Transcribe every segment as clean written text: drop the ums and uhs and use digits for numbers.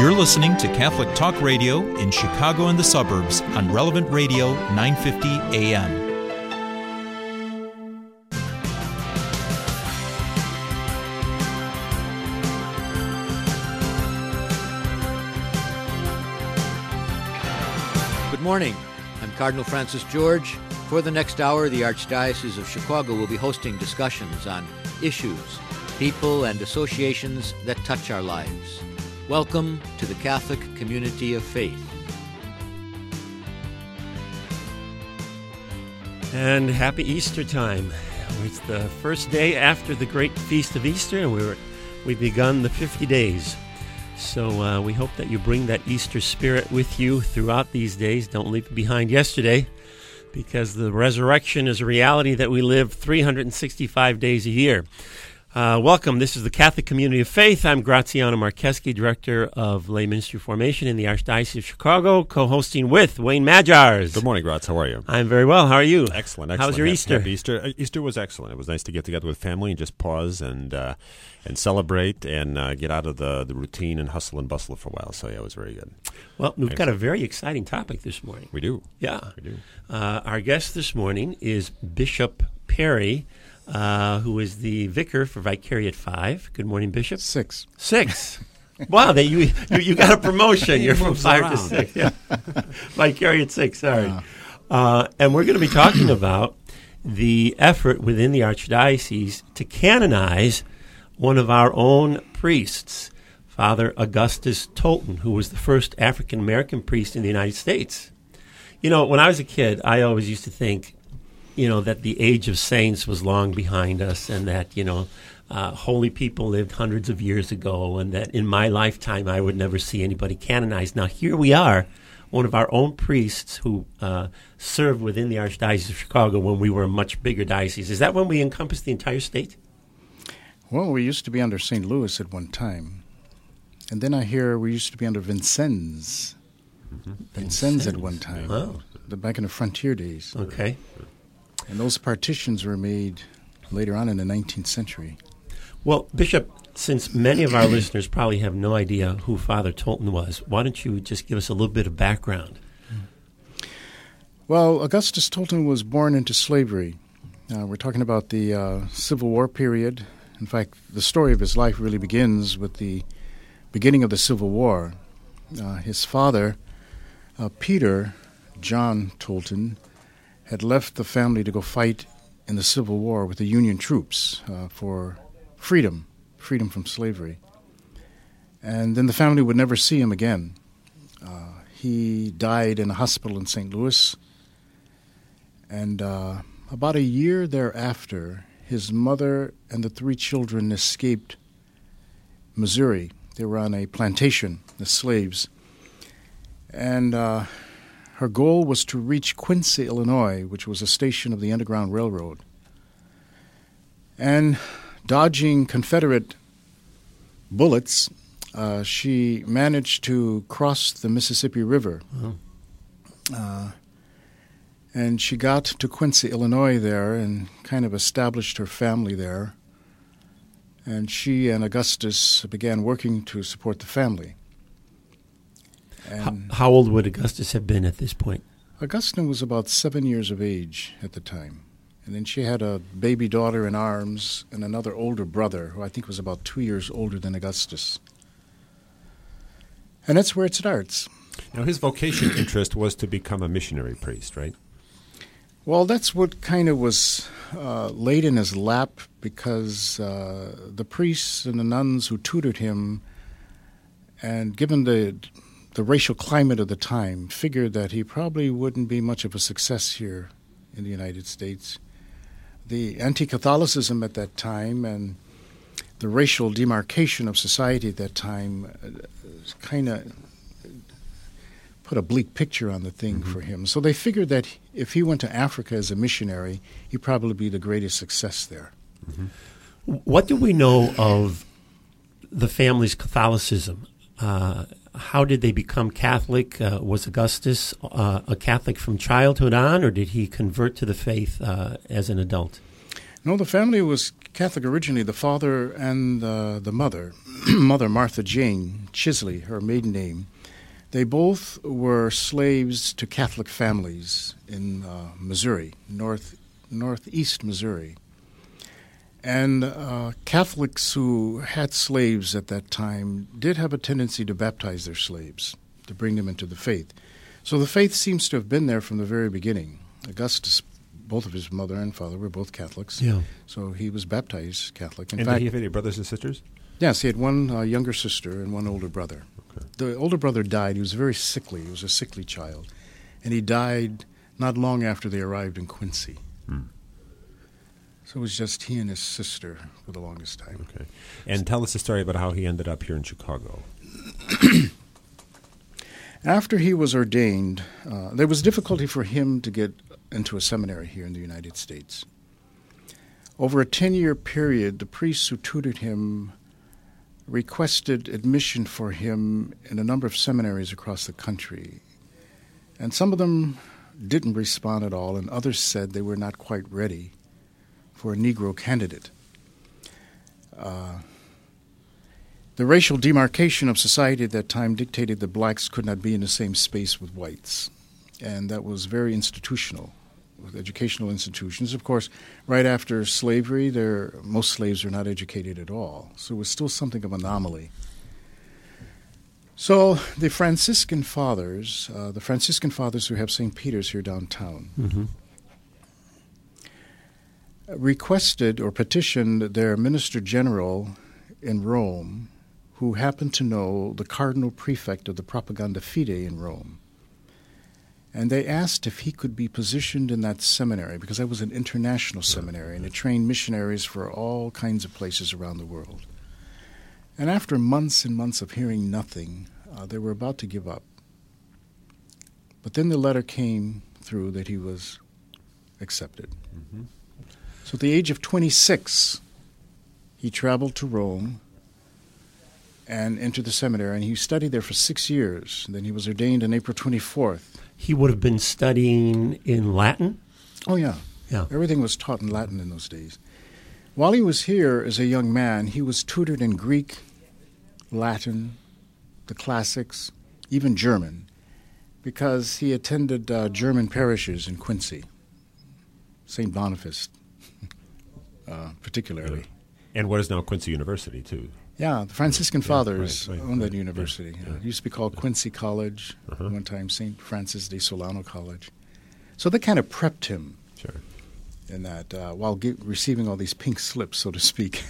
You're listening to Catholic Talk Radio in Chicago and the suburbs on Relevant Radio 950 AM. Good morning. I'm Cardinal Francis George. For the next hour, the Archdiocese of Chicago will be hosting discussions on issues, people, and associations that touch our lives. Welcome to the Catholic Community of Faith. And happy Easter time. It's the first day after the great feast of Easter, and we've begun the 50 days. So we hope that you bring that Easter spirit with you throughout these days. Don't leave it behind yesterday, because the resurrection is a reality that we live 365 days a year. Welcome. This is the Catholic Community of Faith. I'm Graziano Marcheski, Director of Lay Ministry Formation in the Archdiocese of Chicago, co-hosting with Wayne Majars. Good morning, Graz. How are you? I'm very well. How are you? Excellent. How was your Easter? Happy Easter. Easter was excellent. It was nice to get together with family and just pause and celebrate and get out of the routine and hustle and bustle for a while. So, yeah, it was very good. Well, we've got a very exciting topic this morning. We do. Yeah. We do. Our guest this morning is Bishop Perry, who is the vicar for Vicariate 5. Good morning, Bishop. 6. Wow, you got a promotion. You're from 5 to 6. Yeah. Vicariate 6, sorry. And we're going to be talking about the effort within the Archdiocese to canonize one of our own priests, Father Augustus Tolton, who was the first African-American priest in the United States. You know, when I was a kid, I always used to think, that the age of saints was long behind us, and that, holy people lived hundreds of years ago, and that in my lifetime I would never see anybody canonized. Now, here we are, one of our own priests who served within the Archdiocese of Chicago when we were a much bigger diocese. Is that when we encompassed the entire state? Well, we used to be under St. Louis at one time. And then I hear we used to be under Vincennes. Mm-hmm. Vincennes at one time. Oh. Back in the frontier days. Okay. And those partitions were made later on in the 19th century. Well, Bishop, since many of our listeners probably have no idea who Father Tolton was, why don't you just give us a little bit of background? Well, Augustus Tolton was born into slavery. We're talking about the Civil War period. In fact, the story of his life really begins with the beginning of the Civil War. His father, Peter John Tolton, had left the family to go fight in the Civil War with the Union troops for freedom from slavery. And then the family would never see him again. He died in a hospital in St. Louis. And about a year thereafter, his mother and the 3 children escaped Missouri. They were on a plantation, the slaves. And her goal was to reach Quincy, Illinois, which was a station of the Underground Railroad. And dodging Confederate bullets, she managed to cross the Mississippi River. Oh. And she got to Quincy, Illinois there and kind of established her family there. And she and Augustus began working to support the family. And How old would Augustus have been at this point? Augustine was about 7 years of age at the time. And then she had a baby daughter in arms and another older brother, who I think was about 2 years older than Augustus. And that's where it starts. Now, his vocation interest was to become a missionary priest, right? Well, that's what kind of was laid in his lap, because the priests and the nuns who tutored him, and given the racial climate of the time, figured that he probably wouldn't be much of a success here in the United States. The anti-Catholicism at that time and the racial demarcation of society at that time kind of put a bleak picture on the thing for him. So they figured that if he went to Africa as a missionary, he'd probably be the greatest success there. Mm-hmm. What do we know of the family's Catholicism? How did they become Catholic? Was Augustus a Catholic from childhood on, or did he convert to the faith as an adult? No, the family was Catholic originally. The father and the mother, Mother Martha Jane Chisley, her maiden name, they both were slaves to Catholic families in Missouri, northeast Missouri. And Catholics who had slaves at that time did have a tendency to baptize their slaves, to bring them into the faith. So the faith seems to have been there from the very beginning. Augustus, both of his mother and father were both Catholics. Yeah. So he was baptized Catholic. In And fact, did he have any brothers and sisters? yes, he had one younger sister and one older brother. Okay. The older brother died. He was very sickly. He was a sickly child. And he died not long after they arrived in Quincy. So it was just he and his sister for the longest time. Okay. And tell us the story about how he ended up here in Chicago. After he was ordained, there was difficulty for him to get into a seminary here in the United States. Over a 10-year period, the priests who tutored him requested admission for him in a number of seminaries across the country. And some of them didn't respond at all, and others said they were not quite ready for a Negro candidate. The racial demarcation of society at that time dictated that blacks could not be in the same space with whites, and that was very institutional, with educational institutions. Of course, right after slavery, most slaves were not educated at all, so it was still something of an anomaly. So the Franciscan Fathers who have St. Peter's here downtown, requested or petitioned their Minister General in Rome, who happened to know the Cardinal Prefect of the Propaganda Fide in Rome. And they asked if he could be positioned in that seminary, because that was an international seminary, and it trained missionaries for all kinds of places around the world. And after months and months of hearing nothing, they were about to give up. But then the letter came through that he was accepted. So at the age of 26, he traveled to Rome and entered the seminary, and he studied there for 6 years. And then he was ordained on April 24th. He would have been studying in Latin? Oh, yeah. Yeah. Everything was taught in Latin in those days. While he was here as a young man, he was tutored in Greek, Latin, the classics, even German, because he attended German parishes in Quincy, St. Boniface particularly. And what is now Quincy University, too. Yeah, the Franciscan Fathers right, owned that right. university. Yeah. It used to be called Quincy College, one time St. Francis de Solano College. So they kind of prepped him Sure. in that while receiving all these pink slips, so to speak.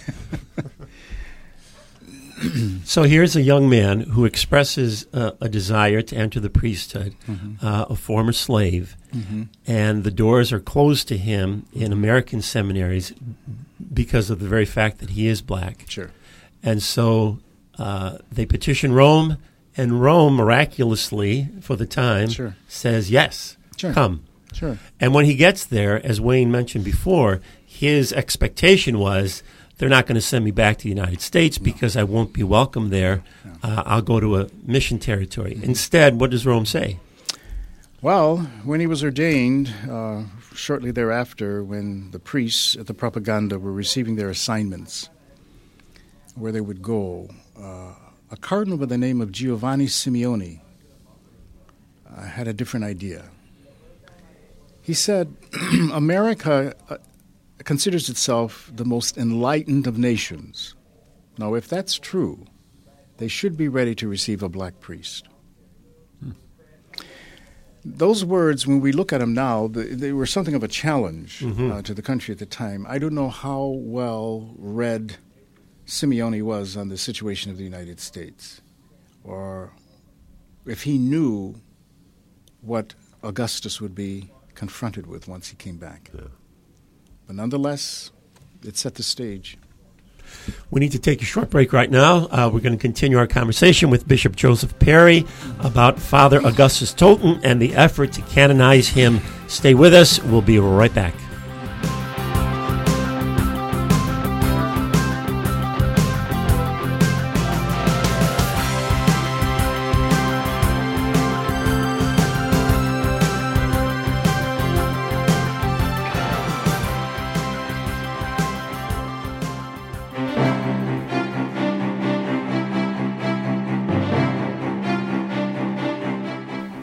So here's a young man who expresses a desire to enter the priesthood, a former slave, and the doors are closed to him in American seminaries because of the very fact that he is black. Sure. And so they petition Rome, and Rome, miraculously, for the time, Sure. says, yes, Sure. come. Sure. And when he gets there, as Wayne mentioned before, his expectation was, they're not going to send me back to the United States because I won't be welcome there. I'll go to a mission territory. Instead, what does Rome say? Well, when he was ordained, shortly thereafter, when the priests at the Propaganda were receiving their assignments, where they would go, a cardinal by the name of Giovanni Simeoni had a different idea. He said, America considers itself the most enlightened of nations. Now, if that's true, they should be ready to receive a black priest. Those words, when we look at them now, they were something of a challenge to the country at the time. I don't know how well read Simeoni was on the situation of the United States, or if he knew what Augustus would be confronted with once he came back. Yeah. But nonetheless, it set the stage. We need to take a short break right now. We're going to continue our conversation with Bishop Joseph Perry about Father Augustus Tolton and the effort to canonize him. Stay with us. We'll be right back.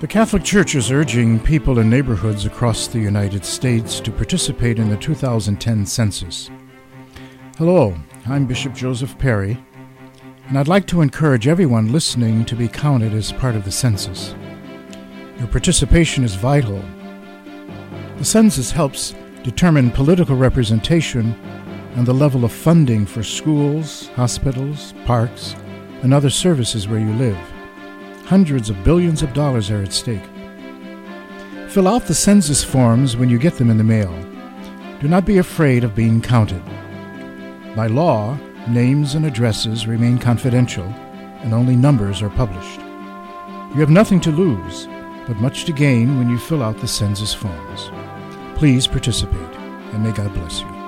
The Catholic Church is urging people in neighborhoods across the United States to participate in the 2010 census. Hello, I'm Bishop Joseph Perry, and I'd like to encourage everyone listening to be counted as part of the census. Your participation is vital. The census helps determine political representation and the level of funding for schools, hospitals, parks, and other services where you live. Hundreds of billions of dollars are at stake. Fill out the census forms when you get them in the mail. Do not be afraid of being counted. By law, names and addresses remain confidential, and only numbers are published. You have nothing to lose, but much to gain when you fill out the census forms. Please participate, and may God bless you.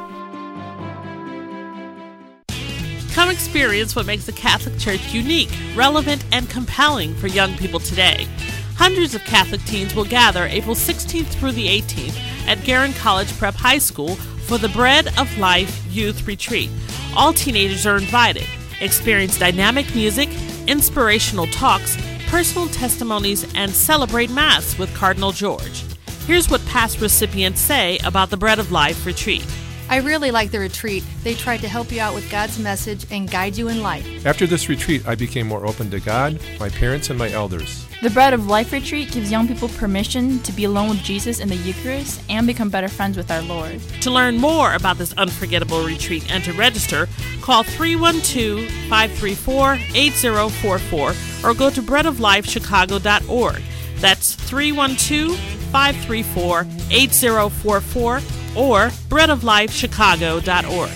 Come experience what makes the Catholic Church unique, relevant, and compelling for young people today. Hundreds of Catholic teens will gather April 16th through the 18th at Garin College Prep High School for the Bread of Life Youth Retreat. All teenagers are invited. Experience dynamic music, inspirational talks, personal testimonies, and celebrate Mass with Cardinal George. Here's what past recipients say about the Bread of Life Retreat. I really like the retreat. They tried to help you out with God's message and guide you in life. After this retreat, I became more open to God, my parents, and my elders. The Bread of Life Retreat gives young people permission to be alone with Jesus in the Eucharist and become better friends with our Lord. To learn more about this unforgettable retreat and to register, call 312-534-8044 or go to breadoflifechicago.org. That's 312-534-8044 or breadoflifechicago.org.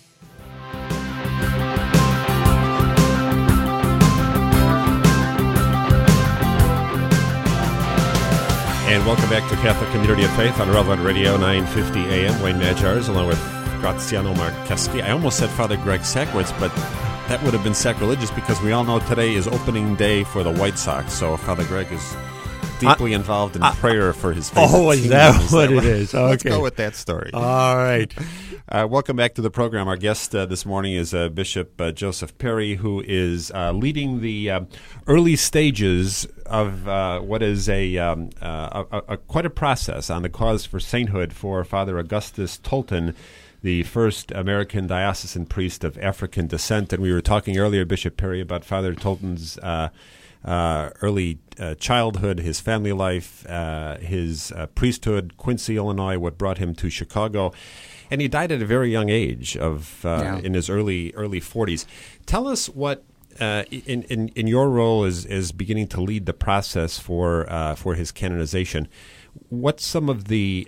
And welcome back to Catholic Community of Faith on Relevant Radio 950 AM. Wayne Majars along with Graziano Marcheski. I almost said Father Greg Sakowicz, but that would have been sacrilegious because we all know today is opening day for the White Sox. So Father Greg is deeply involved in prayer for his favorite team. Is that what it is? Okay. Let's go with that story. All right. Welcome back to the program. Our guest this morning is Bishop Joseph Perry, who is leading the early stages of what is quite a process on the cause for sainthood for Father Augustus Tolton, the first American diocesan priest of African descent. And we were talking earlier, Bishop Perry, about Father Tolton's early childhood, his family life, his priesthood, Quincy, Illinois, what brought him to Chicago. And he died at a very young age in his early 40s. Tell us what, in your role as beginning to lead the process for his canonization, what's some of the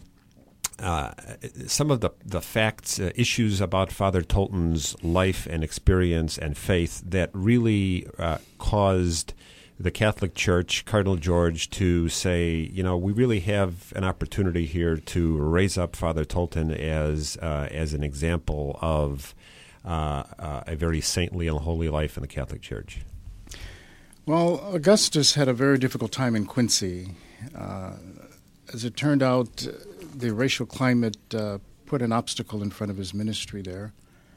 facts, issues about Father Tolton's life and experience and faith that really caused the Catholic Church, Cardinal George, to say, we really have an opportunity here to raise up Father Tolton as an example of a very saintly and holy life in the Catholic Church? Well, Augustus had a very difficult time in Quincy. As it turned out, the racial climate put an obstacle in front of his ministry there.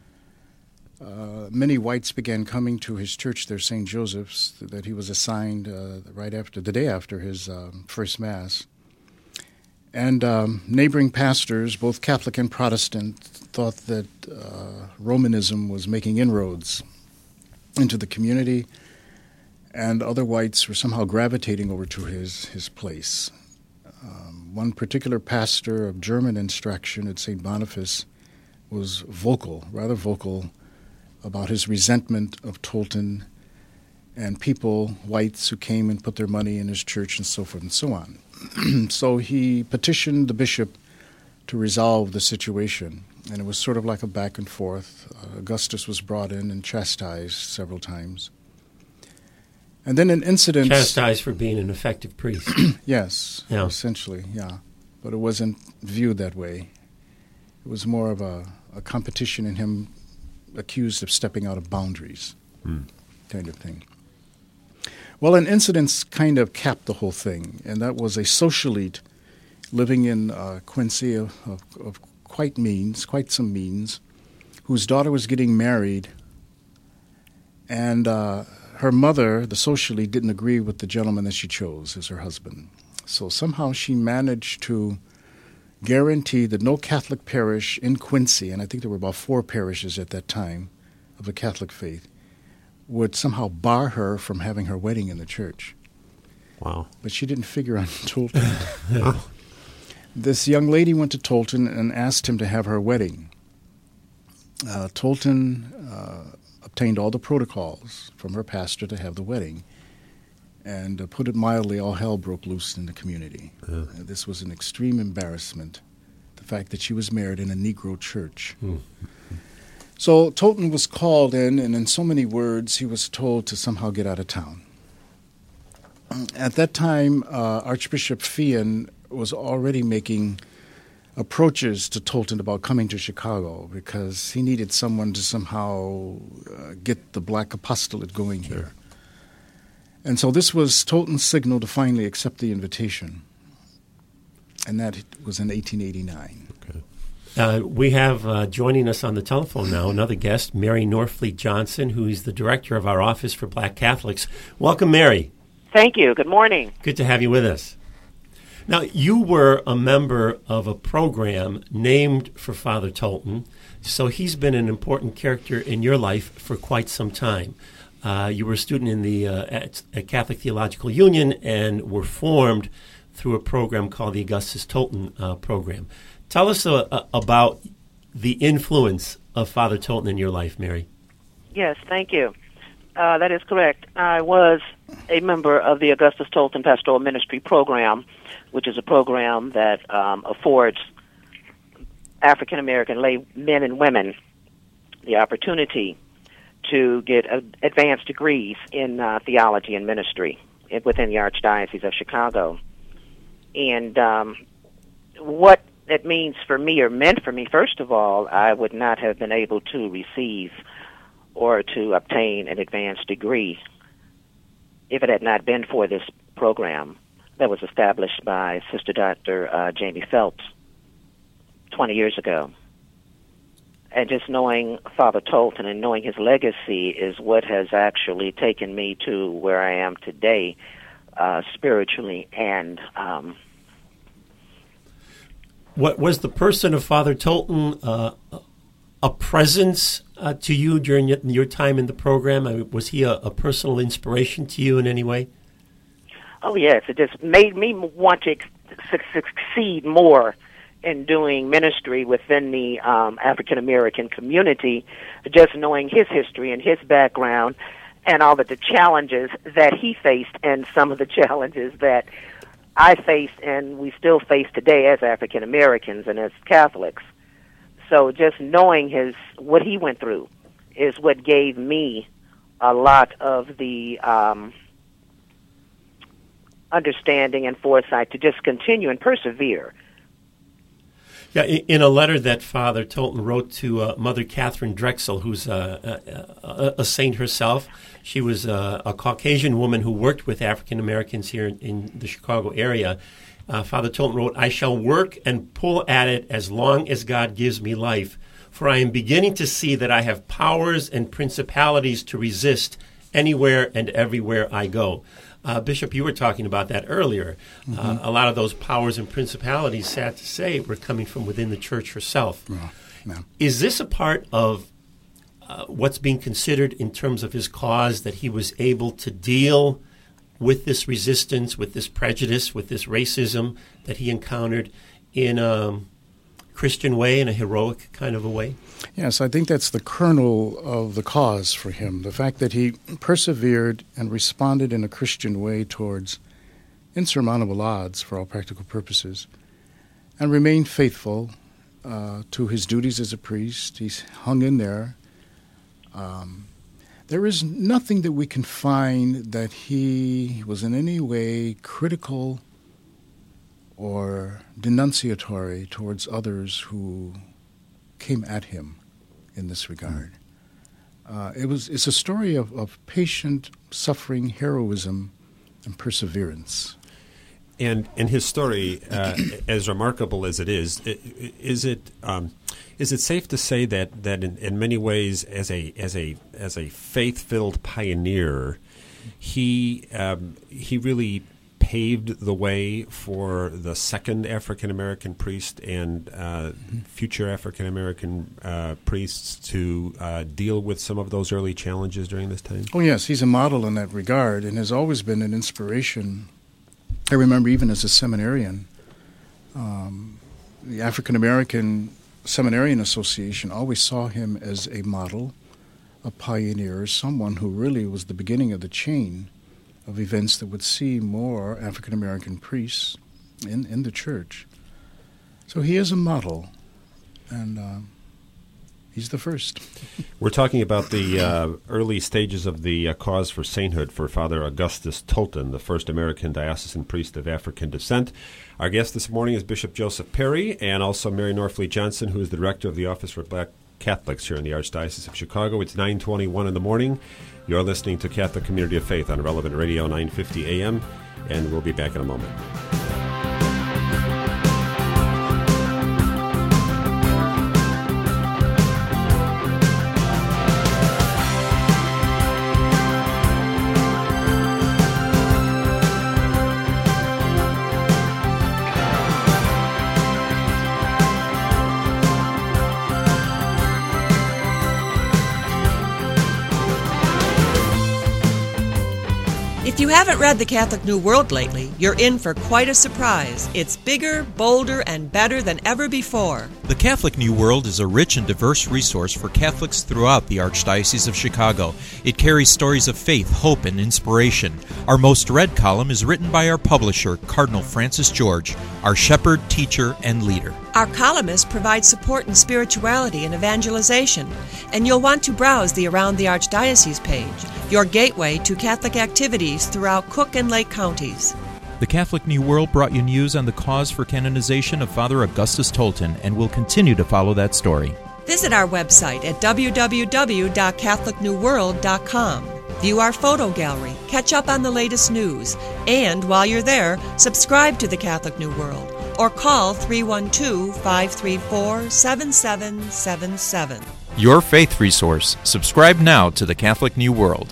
Many whites began coming to his church there, St. Joseph's, that he was assigned the day after his first Mass. And neighboring pastors, both Catholic and Protestant, thought that Romanism was making inroads into the community, and other whites were somehow gravitating over to his place. One particular pastor of German instruction at St. Boniface was rather vocal, about his resentment of Tolton and people, whites, who came and put their money in his church and so forth and so on. So he petitioned the bishop to resolve the situation, and it was sort of like a back and forth. Augustus was brought in and chastised several times. And then an incident... Chastised for being an effective priest. Yes, essentially, yeah. But it wasn't viewed that way. It was more of a competition in him accused of stepping out of boundaries, kind of thing. Well, an incident kind of capped the whole thing, and that was a socialite living in Quincy of quite some means, whose daughter was getting married, and her mother, the socially, didn't agree with the gentleman that she chose as her husband. So somehow she managed to guarantee that no Catholic parish in Quincy, and I think there were about 4 parishes at that time of the Catholic faith, would somehow bar her from having her wedding in the church. Wow. But she didn't figure on Tolton. This young lady went to Tolton and asked him to have her wedding. Tolton obtained all the protocols from her pastor to have the wedding. And put it mildly, all hell broke loose in the community. This was an extreme embarrassment, the fact that she was married in a Negro church. So Tolton was called in, and in so many words, he was told to somehow get out of town. At that time, Archbishop Fian was already making approaches to Tolton about coming to Chicago because he needed someone to somehow get the Black Apostolate going here. And so this was Tolton's signal to finally accept the invitation. And that was in 1889. Okay. We have joining us on the telephone now another guest, Mary Norfleet Johnson, who is the director of our Office for Black Catholics. Welcome, Mary. Thank you. Good morning. Good to have you with us. Now, you were a member of a program named for Father Tolton, so he's been an important character in your life for quite some time. You were a student in the at Catholic Theological Union and were formed through a program called the Augustus Tolton program. Tell us about the influence of Father Tolton in your life, Mary. Yes, thank you. That is correct. I was a member of the Augustus Tolton Pastoral Ministry Program, which is a program that affords African-American lay men and women the opportunity to get advanced degrees in theology and ministry within the Archdiocese of Chicago. And what it means for me, or meant for me, first of all, I would not have been able to receive or to obtain an advanced degree if it had not been for this program that was established by Sister Dr. Jamie Phelps 20 years ago. And just knowing Father Tolton and knowing his legacy is what has actually taken me to where I am today, spiritually. And what was the person of Father Tolton a presence to you during your time in the program? I mean, was he a personal inspiration to you in any way? Oh, yes. It just made me want to succeed more in doing ministry within the African-American community, just knowing his history and his background and all of the challenges that he faced and some of the challenges that I faced and we still face today as African-Americans and as Catholics. So just knowing what he went through is what gave me a lot of the understanding and foresight to just continue and persevere. Yeah, in a letter that Father Tolton wrote to Mother Catherine Drexel, who's a saint herself, she was a Caucasian woman who worked with African Americans here in the Chicago area. Father Tolton wrote, "I shall work and pull at it as long as God gives me life, for I am beginning to see that I have powers and principalities to resist anywhere and everywhere I go." Bishop, you were talking about that earlier. Mm-hmm. A lot of those powers and principalities, sad to say, were coming from within the church herself. Yeah. Is this a part of what's being considered in terms of his cause, that he was able to deal with this resistance, with this prejudice, with this racism that he encountered in a Christian way, in a heroic kind of a way? Yes, I think that's the kernel of the cause for him, the fact that he persevered and responded in a Christian way towards insurmountable odds for all practical purposes, and remained faithful to his duties as a priest. He's hung in there. There is nothing that we can find that he was in any way critical or denunciatory towards others who came at him in this regard. It's a story of patient suffering, heroism, and perseverance. And his story, as remarkable as it is Is it safe to say that in many ways, as a faith-filled pioneer, he really paved the way for the second African American priest and future African American priests to deal with some of those early challenges during this time? Oh yes, he's a model in that regard, and has always been an inspiration. I remember even as a seminarian, the African American Seminarian Association always saw him as a model, a pioneer, someone who really was the beginning of the chain of events that would see more African American priests in the church. So he is a model, and he's the first. We're talking about the early stages of the cause for sainthood for Father Augustus Tolton, the first American diocesan priest of African descent. Our guest this morning is Bishop Joseph Perry, and also Mary Norfleet Johnson, who is the director of the Office for Black Catholics here in the Archdiocese of Chicago. It's 9:21 in the morning. You're listening to Catholic Community of Faith on Relevant Radio 950 AM, and we'll be back in a moment. If you haven't read The Catholic New World lately, you're in for quite a surprise. It's bigger, bolder, and better than ever before. The Catholic New World is a rich and diverse resource for Catholics throughout the Archdiocese of Chicago. It carries stories of faith, hope, and inspiration. Our most read column is written by our publisher, Cardinal Francis George, our shepherd, teacher, and leader. Our columnists provide support in spirituality and evangelization, and you'll want to browse the Around the Archdiocese page, your gateway to Catholic activities throughout Cook and Lake counties. The Catholic New World brought you news on the cause for canonization of Father Augustus Tolton, and will continue to follow that story. Visit our website at www.catholicnewworld.com. View our photo gallery, catch up on the latest news, and while you're there, subscribe to the Catholic New World or call 312-534-7777. Your faith resource. Subscribe now to the Catholic New World.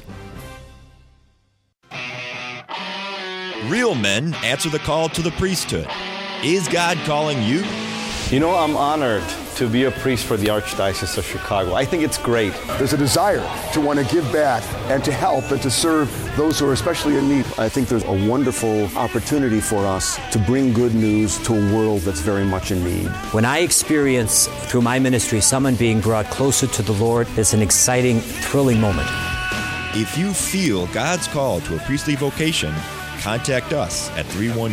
Real men answer the call to the priesthood. Is God calling you? You know, I'm honored to be a priest for the Archdiocese of Chicago. I think it's great. There's a desire to want to give back and to help and to serve those who are especially in need. I think there's a wonderful opportunity for us to bring good news to a world that's very much in need. When I experience through my ministry someone being brought closer to the Lord, it's an exciting, thrilling moment. If you feel God's call to a priestly vocation, contact us at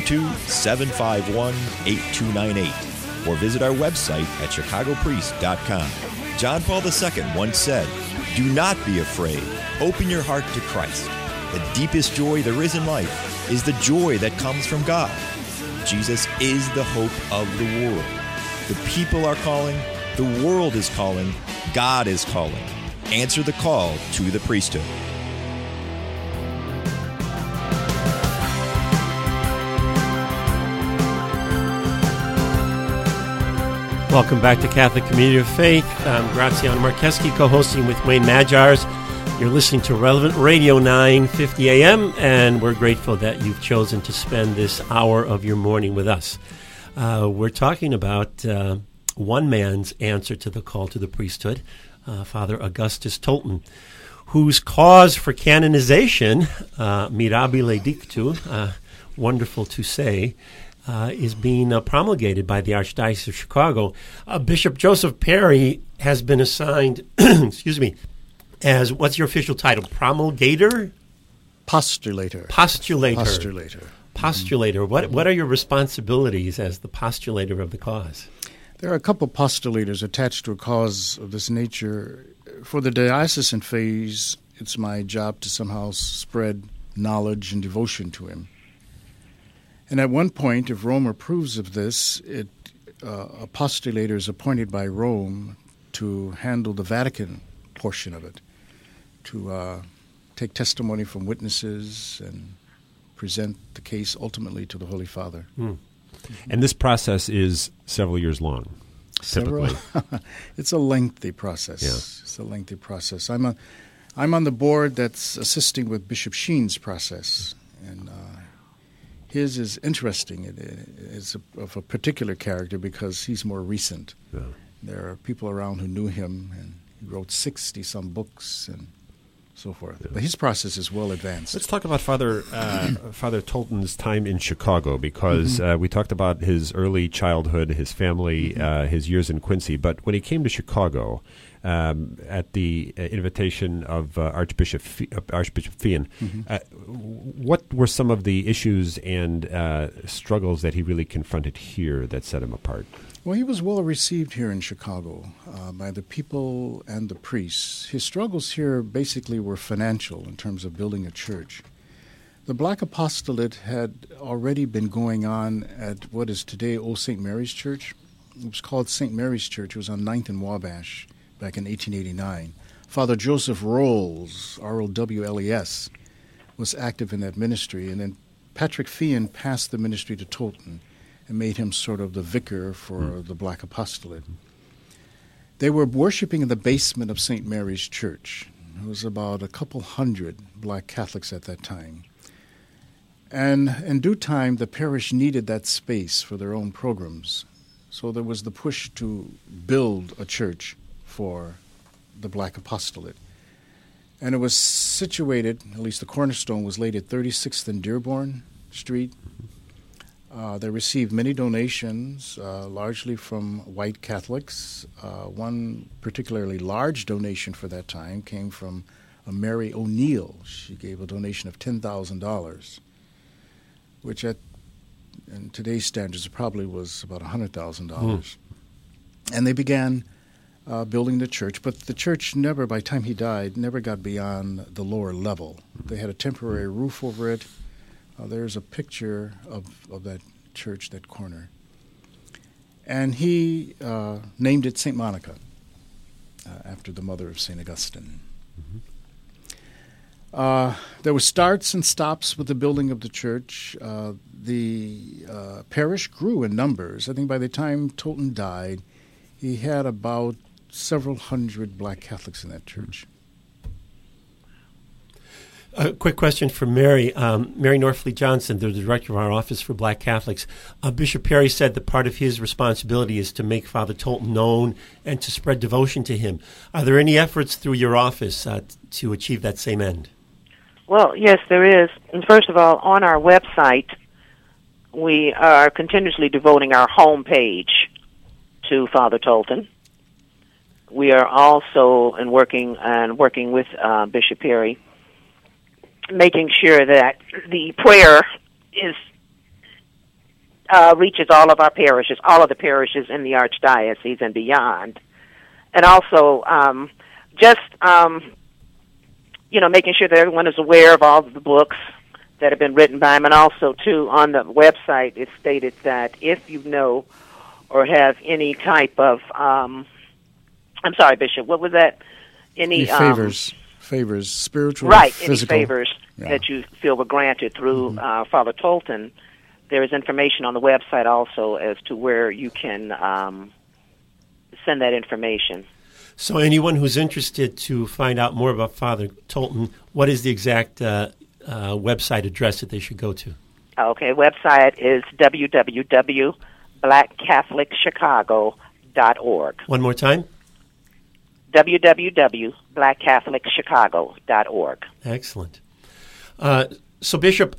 312-751-8298 or visit our website at chicagopriest.com. John Paul II once said, "Do not be afraid. Open your heart to Christ. The deepest joy there is in life is the joy that comes from God. Jesus is the hope of the world. The people are calling, the world is calling, God is calling. Answer the call to the priesthood." Welcome back to Catholic Community of Faith. I'm Graziano Marcheski, co-hosting with Wayne Majars. You're listening to Relevant Radio 950 AM, and we're grateful that you've chosen to spend this hour of your morning with us. We're talking about one man's answer to the call to the priesthood, Father Augustus Tolton, whose cause for canonization, mirabile dictu, wonderful to say, is being promulgated by the Archdiocese of Chicago. Bishop Joseph Perry has been assigned, excuse me, as, what's your official title? Promulgator? Postulator. What are your responsibilities as the postulator of the cause? There are a couple of postulators attached to a cause of this nature. For the diocesan phase, it's my job to somehow spread knowledge and devotion to him. And at one point, if Rome approves of this, a postulator is appointed by Rome to handle the Vatican portion of it, to take testimony from witnesses and present the case ultimately to the Holy Father. And this process is several years long. typically? It's a lengthy process. Yeah. It's a lengthy process. I'm on the board that's assisting with Bishop Sheen's process, and his is interesting. It's of a particular character because he's more recent. Yeah. There are people around who knew him, and he wrote 60-some books and so forth. Yeah. But his process is well advanced. Let's talk about Father Tolton's time in Chicago, because we talked about his early childhood, his family, his years in Quincy. But when he came to Chicago, at the invitation of Archbishop Fian, what were some of the issues and struggles that he really confronted here that set him apart? Well, he was well received here in Chicago by the people and the priests. His struggles here basically were financial in terms of building a church. The Black Apostolate had already been going on at what is today Old St. Mary's Church. It was called St. Mary's Church. It was on 9th and Wabash back in 1889. Father Joseph Rolls, R-O-W-L-E-S, was active in that ministry. And then Patrick Fian passed the ministry to Tolton and made him sort of the vicar for the Black Apostolate. They were worshiping in the basement of St. Mary's Church. It was about a couple hundred Black Catholics at that time. And in due time, the parish needed that space for their own programs. So there was the push to build a church for the Black Apostolate. And it was situated, at least the cornerstone was laid at 36th and Dearborn Street. They received many donations, largely from white Catholics. One particularly large donation for that time came from Mary O'Neill. She gave a donation of $10,000, which in today's standards probably was about $100,000. And they began building the church, but the church never, by the time he died, never got beyond the lower level. They had a temporary roof over it. There's a picture of that church, that corner. And he named it St. Monica, after the mother of St. Augustine. There were starts and stops with the building of the church. The parish grew in numbers. I think by the time Tolton died, he had about several hundred Black Catholics in that church. A quick question for Mary. Mary Norfleet Johnson, the director of our Office for Black Catholics. Bishop Perry said that part of his responsibility is to make Father Tolton known and to spread devotion to him. Are there any efforts through your office to achieve that same end? Well, yes, there is. And first of all, on our website, we are continuously devoting our homepage to Father Tolton. We are also working with Bishop Perry, making sure that the prayer reaches all of our parishes, all of the parishes in the Archdiocese and beyond. And also making sure that everyone is aware of all of the books that have been written by him. And also, too, on the website, it's stated that if you know or have any type of, I'm sorry, Bishop, what was that? Any favors, spiritual, right, physical. Any favors that you feel were granted through Father Tolton. There is information on the website also as to where you can send that information. So anyone who's interested to find out more about Father Tolton, what is the exact website address that they should go to? Okay, website is www.blackcatholicchicago.org. One more time? www.blackcatholicchicago.org. Excellent. So, Bishop,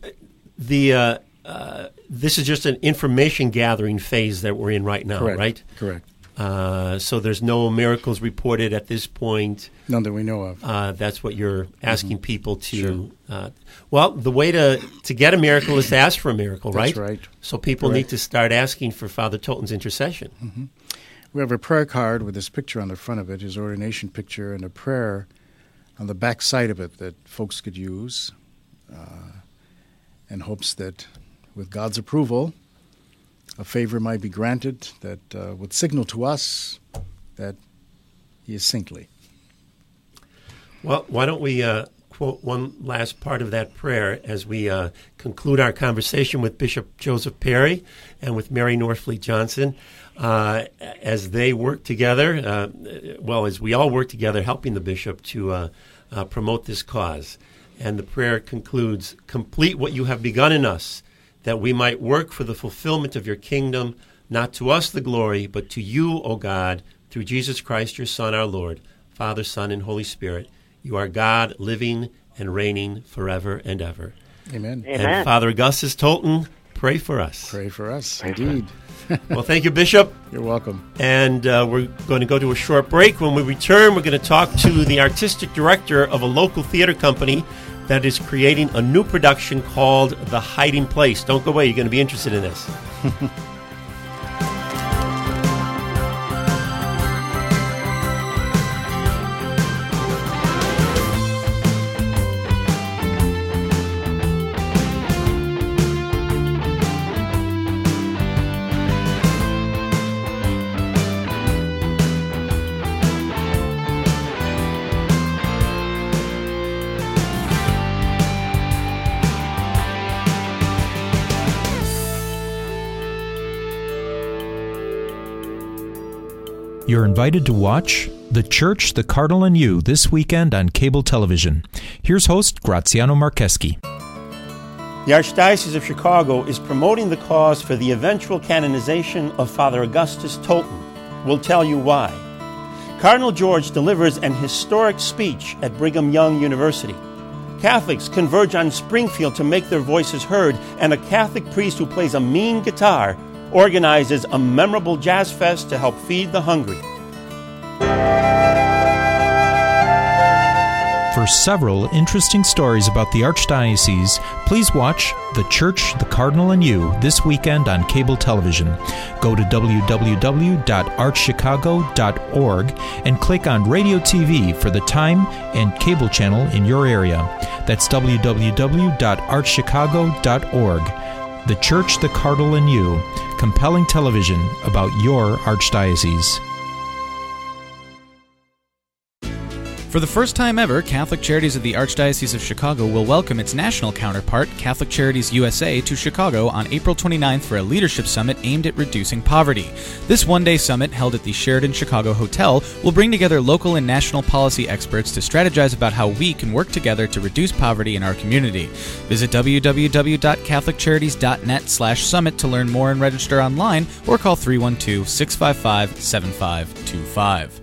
this is just an information gathering phase that we're in right now, Correct. right? Correct. So there's no miracles reported at this point. None that we know of. That's what you're asking people to. Sure. Well, the way to get a miracle is to ask for a miracle, right? That's right. So people need to start asking for Father Tolton's intercession. Mm-hmm. We have a prayer card with his picture on the front of it, his ordination picture, and a prayer on the back side of it that folks could use in hopes that, with God's approval, a favor might be granted that would signal to us that he is saintly. Well, why don't we quote one last part of that prayer as we conclude our conversation with Bishop Joseph Perry and with Mary Norfleet Johnson as they work together, as we all work together, helping the bishop to promote this cause. And the prayer concludes, "Complete what you have begun in us, that we might work for the fulfillment of your kingdom, not to us the glory, but to you, O God, through Jesus Christ, your Son, our Lord, Father, Son, and Holy Spirit. You are God, living and reigning forever and ever." Amen. And Father Augustus Tolton, pray for us. Pray for us, indeed. Well, thank you, Bishop. You're welcome. And we're going to go to a short break. When we return, we're going to talk to the artistic director of a local theater company that is creating a new production called The Hiding Place. Don't go away. You're going to be interested in this. You're invited to watch The Church, the Cardinal, and You this weekend on cable television. Here's host Graziano Marcheski. The Archdiocese of Chicago is promoting the cause for the eventual canonization of Father Augustus Tolton. We'll tell you why. Cardinal George delivers an historic speech at Brigham Young University. Catholics converge on Springfield to make their voices heard, and a Catholic priest who plays a mean guitar organizes a memorable jazz fest to help feed the hungry. For several interesting stories about the Archdiocese, please watch The Church, the Cardinal, and You this weekend on cable television. Go to www.archchicago.org and click on Radio TV for the time and cable channel in your area. That's www.archchicago.org. The Church, the Cardinal, and You. Compelling television about your Archdiocese. For the first time ever, Catholic Charities of the Archdiocese of Chicago will welcome its national counterpart, Catholic Charities USA, to Chicago on April 29th for a leadership summit aimed at reducing poverty. This one-day summit, held at the Sheraton Chicago Hotel, will bring together local and national policy experts to strategize about how we can work together to reduce poverty in our community. Visit www.catholiccharities.net/summit to learn more and register online, or call 312-655-7525.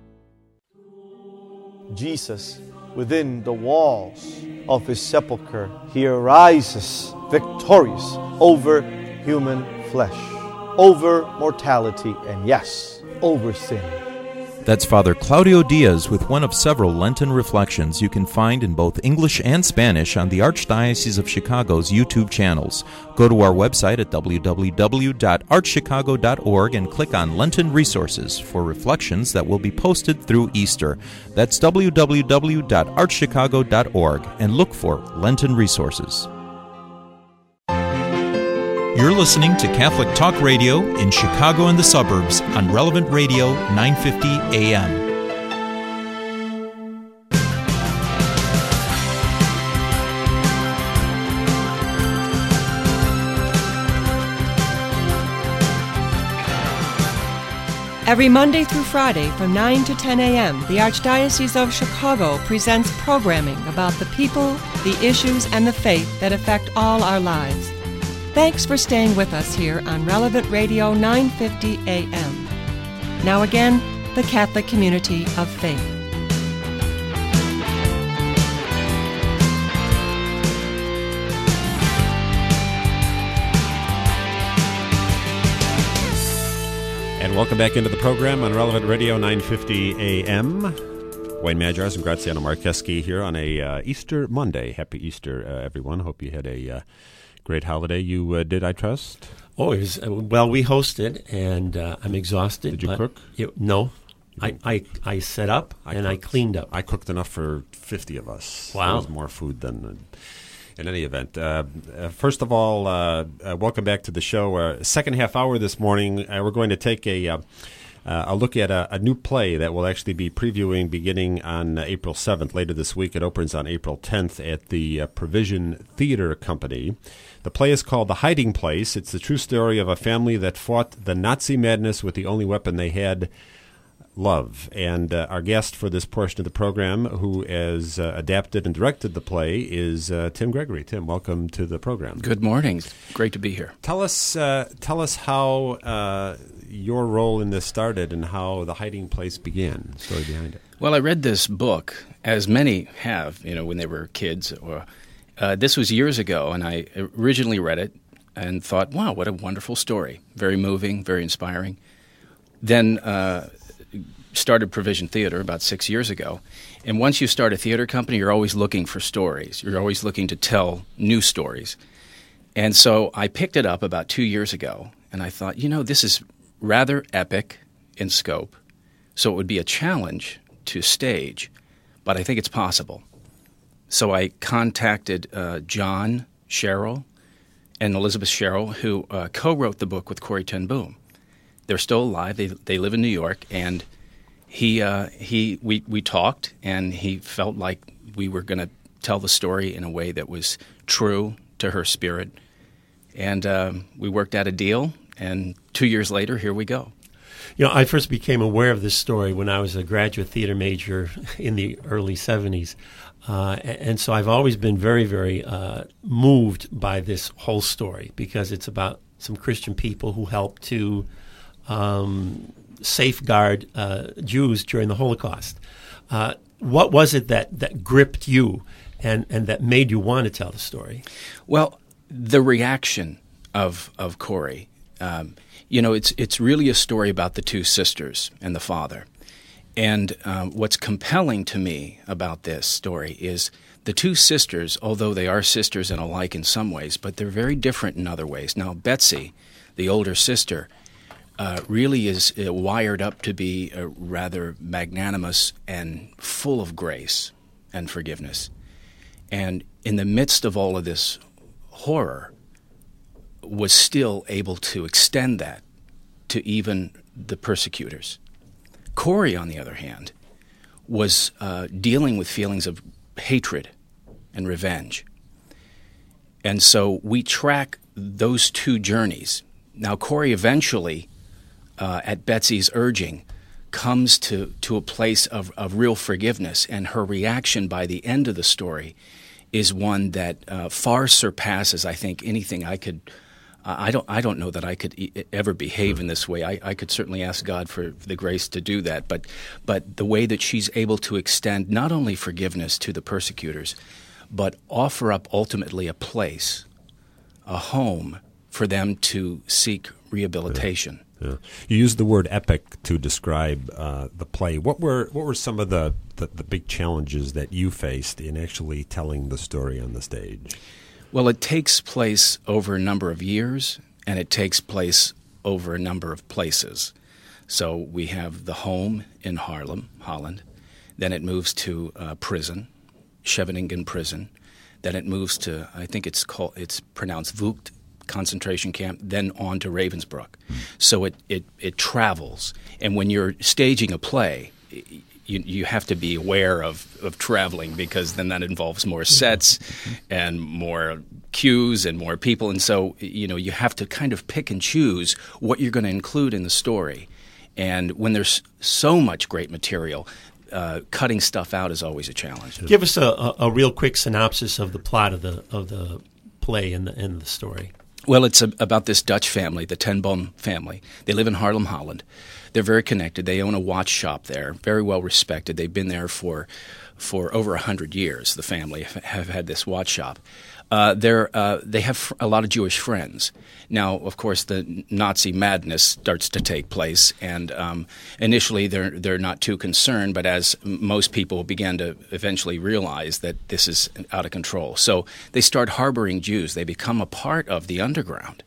Jesus, within the walls of his sepulchre, he arises victorious over human flesh, over mortality, and yes, over sin. That's Father Claudio Diaz with one of several Lenten reflections you can find in both English and Spanish on the Archdiocese of Chicago's YouTube channels. Go to our website at www.archchicago.org and click on Lenten Resources for reflections that will be posted through Easter. That's www.archchicago.org and look for Lenten Resources. You're listening to Catholic Talk Radio in Chicago and the suburbs on Relevant Radio 950 AM. Every Monday through Friday from 9 to 10 a.m., the Archdiocese of Chicago presents programming about the people, the issues, and the faith that affect all our lives. Thanks for staying with us here on Relevant Radio 950 AM. Now again, the Catholic Community of Faith. And welcome back into the program on Relevant Radio 950 AM. Wayne Madjars and Graziano Marcheski here on a Easter Monday. Happy Easter, everyone. Hope you had a great holiday. You did, I trust? Oh, it was, well, we hosted, and I'm exhausted. Did you cook? No. I set up, and I cleaned up. I cooked enough for 50 of us. Wow. There was more food than... in any event, first of all, welcome back to the show. Second half hour this morning, we're going to take a a look at a new play that we'll actually be previewing beginning on April 7th, later this week. It opens on April 10th at the Provision Theater Company. The play is called The Hiding Place. It's the true story of a family that fought the Nazi madness with the only weapon they had, love. And our guest for this portion of the program, who has adapted and directed the play, is Tim Gregory. Tim, welcome to the program. Good morning. Great to be here. Tell us how your role in this started and how The Hiding Place began, the story behind it. Well, I read this book, as many have, when they were kids. This was years ago, and I originally read it and thought, wow, what a wonderful story. Very moving, very inspiring. Then started Provision Theater about 6 years ago. And once you start a theater company, you're always looking for stories. You're always looking to tell new stories. And so I picked it up about 2 years ago, and I thought, this is rather epic in scope, so it would be a challenge to stage, but I think it's possible. So I contacted John Sherrill and Elizabeth Sherrill, who co-wrote the book with Corrie ten Boom. They're still alive. They live in New York, and we talked, and he felt like we were going to tell the story in a way that was true to her spirit. And we worked out a deal, and 2 years later, here we go. I first became aware of this story when I was a graduate theater major in the early 70s. And so I've always been very, very moved by this whole story, because it's about some Christian people who helped to safeguard Jews during the Holocaust. What was it that gripped you and that made you want to tell the story? Well, the reaction of Corrie. It's really a story about the two sisters and the father. And what's compelling to me about this story is the two sisters, although they are sisters and alike in some ways, but they're very different in other ways. Now, Betsy, the older sister, really is wired up to be rather magnanimous and full of grace and forgiveness. And in the midst of all of this horror, was still able to extend that to even the persecutors. Corrie, on the other hand, was dealing with feelings of hatred and revenge. And so we track those two journeys. Now, Corrie eventually, at Betsy's urging, comes to a place of real forgiveness, and her reaction by the end of the story is one that far surpasses, I think, anything I could. I don't know that I could ever behave in this way. I could certainly ask God for the grace to do that, but the way that she's able to extend not only forgiveness to the persecutors, but offer up ultimately a place, a home for them to seek rehabilitation. Yeah. You used the word epic to describe the play. What were some of the big challenges that you faced in actually telling the story on the stage? Well, it takes place over a number of years, and it takes place over a number of places. So we have the home in Haarlem, Holland. Then it moves to prison, Scheveningen prison. Then it moves to, I think it's pronounced Vught concentration camp, then on to Ravensbrück. So it travels. And when you're staging a play, you have to be aware of traveling, because then that involves more sets and more cues and more people. And so, you have to kind of pick and choose what you're going to include in the story. And when there's so much great material, cutting stuff out is always a challenge. Give us a real quick synopsis of the plot of the play and the story. Well, it's about this Dutch family, the ten Boom family. They live in Haarlem, Holland. They're very connected. They own a watch shop there, very well respected. They've been there for over 100 years. The family have had this watch shop. They have a lot of Jewish friends. Now, of course, the Nazi madness starts to take place, and initially they're not too concerned, but as most people began to eventually realize that this is out of control. So they start harboring Jews. They become a part of the underground,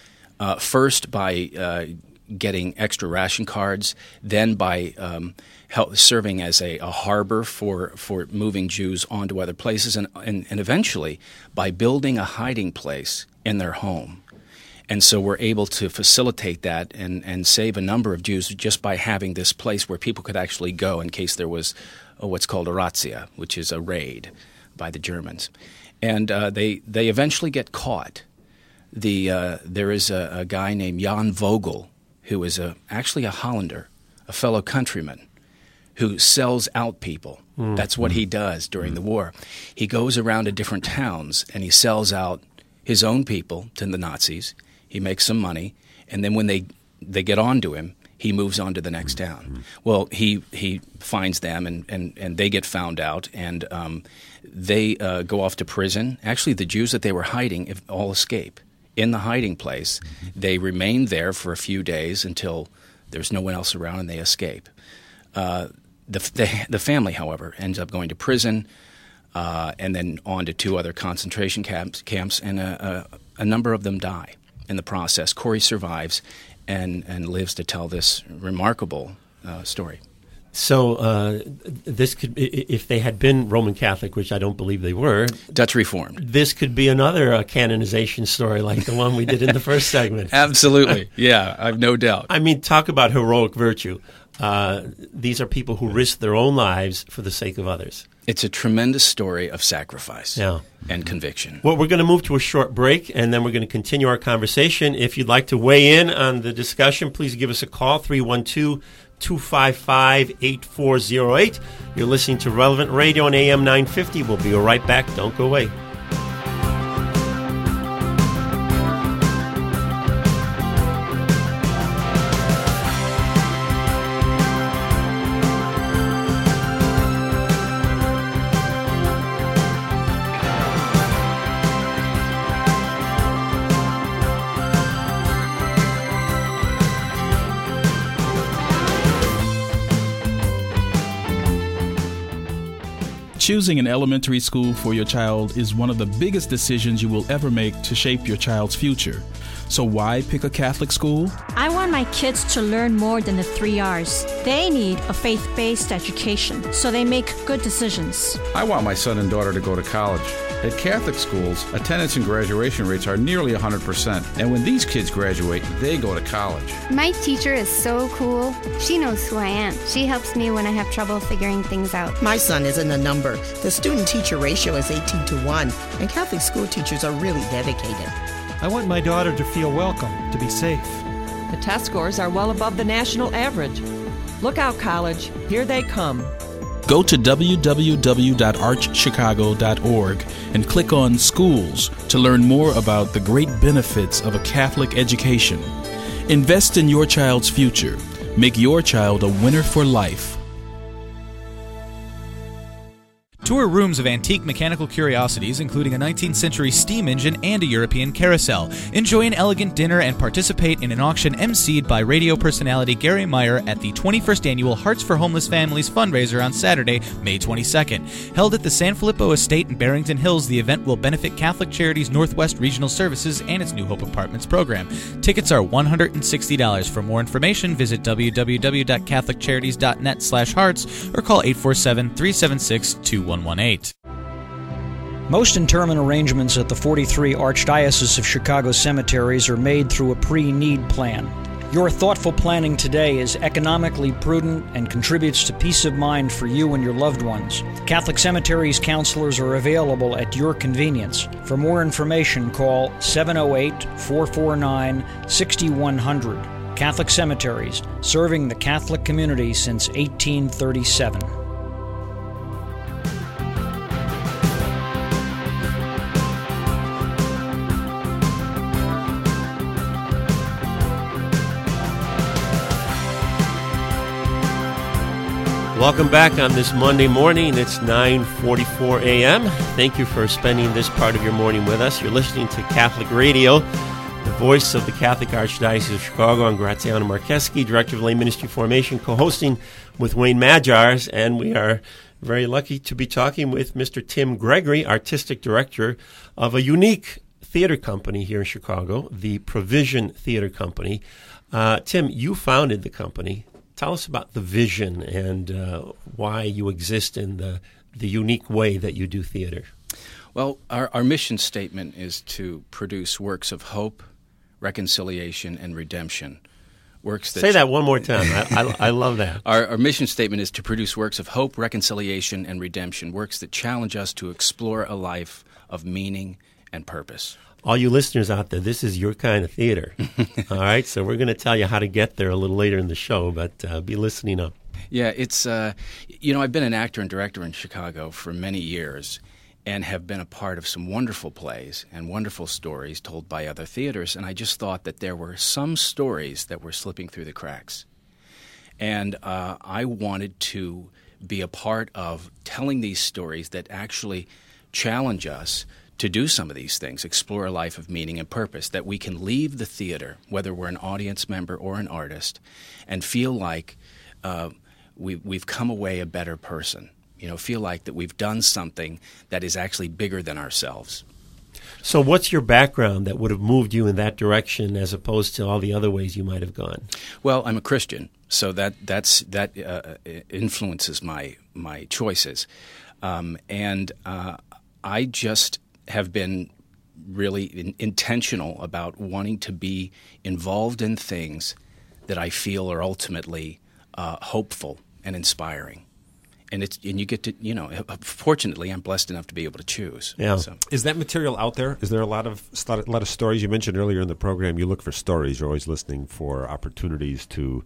first by getting extra ration cards, then by serving as a harbor for moving Jews onto other places, and eventually by building a hiding place in their home. And so we're able to facilitate that and save a number of Jews just by having this place where people could actually go in case there was what's called a razzia, which is a raid by the Germans. And they eventually get caught. There is a guy named Jan Vogel, who is actually a Hollander, a fellow countryman, who sells out people. That's what he does during the war. He goes around to different towns and he sells out his own people to the Nazis. He makes some money, and then when they get onto him, he moves on to the next town. Well, he finds them, and they get found out, and they go off to prison. Actually, the Jews that they were hiding all escape. In the hiding place, they remain there for a few days until there's no one else around, and they escape. The family, however, ends up going to prison, and then on to 2 other concentration camps, and a number of them die in the process. Corey survives and lives to tell this remarkable story. So this could, if they had been Roman Catholic, which I don't believe they were, Dutch Reformed, this could be another canonization story like the one we did in the first segment. Absolutely, yeah, I've no doubt. I mean, talk about heroic virtue. These are people who risk their own lives for the sake of others. It's a tremendous story of sacrifice and conviction. Well, we're going to move to a short break, and then we're going to continue our conversation. If you'd like to weigh in on the discussion, please give us a call, 312-255-8408. You're listening to Relevant Radio on AM 950. We'll be right back. Don't go away. Choosing an elementary school for your child is one of the biggest decisions you will ever make to shape your child's future. So why pick a Catholic school? I want my kids to learn more than the 3 R's. They need a faith-based education, so they make good decisions. I want my son and daughter to go to college. At Catholic schools, attendance and graduation rates are nearly 100%. And when these kids graduate, they go to college. My teacher is so cool. She knows who I am. She helps me when I have trouble figuring things out. My son isn't a number. The student-teacher ratio is 18-1, and Catholic school teachers are really dedicated. I want my daughter to feel welcome, to be safe. The test scores are well above the national average. Look out, college. Here they come. Go to www.archchicago.org and click on Schools to learn more about the great benefits of a Catholic education. Invest in your child's future. Make your child a winner for life. Tour rooms of antique mechanical curiosities, including a 19th century steam engine and a European carousel. Enjoy an elegant dinner and participate in an auction emceed by radio personality Gary Meyer at the 21st Annual Hearts for Homeless Families fundraiser on Saturday, May 22nd. Held at the San Filippo Estate in Barrington Hills, the event will benefit Catholic Charities Northwest Regional Services and its New Hope Apartments program. Tickets are $160. For more information, visit www.catholiccharities.net/hearts or call 847-376-2118. Most interment arrangements at the 43 Archdiocese of Chicago cemeteries are made through a pre-need plan. Your thoughtful planning today is economically prudent and contributes to peace of mind for you and your loved ones. Catholic Cemeteries counselors are available at your convenience. For more information, call 708-449-6100. Catholic Cemeteries, serving the Catholic community since 1837. Welcome back on this Monday morning. It's 9:44 a.m. Thank you for spending this part of your morning with us. You're listening to Catholic Radio, the voice of the Catholic Archdiocese of Chicago. I'm Graziano Marcheski, Director of Lay Ministry Formation, co-hosting with Wayne Majars, and we are very lucky to be talking with Mr. Tim Gregory, Artistic Director of a unique theater company here in Chicago, the Provision Theater Company. Tim, you founded the company. Tell us about the vision and why you exist in the unique way that you do theater. Well, our mission statement is to produce works of hope, reconciliation, and redemption. Works that Say that one more time. I love that. Our mission statement is to produce works of hope, reconciliation, and redemption, works that challenge us to explore a life of meaning and purpose. All you listeners out there, this is your kind of theater. All right, so we're going to tell you how to get there a little later in the show, but be listening up. Yeah, it's, I've been an actor and director in Chicago for many years and have been a part of some wonderful plays and wonderful stories told by other theaters, and I just thought that there were some stories that were slipping through the cracks. And I wanted to be a part of telling these stories that actually challenge us to do some of these things, explore a life of meaning and purpose, that we can leave the theater, whether we're an audience member or an artist, and feel like we've come away a better person. Feel like that we've done something that is actually bigger than ourselves. So what's your background that would have moved you in that direction as opposed to all the other ways you might have gone? Well, I'm a Christian, so that influences my choices. And I just have been really intentional about wanting to be involved in things that I feel are ultimately hopeful and inspiring. And you get to, fortunately, I'm blessed enough to be able to choose. Yeah. So. Is that material out there? Is there a lot of stories? You mentioned earlier in the program you look for stories. You're always listening for opportunities to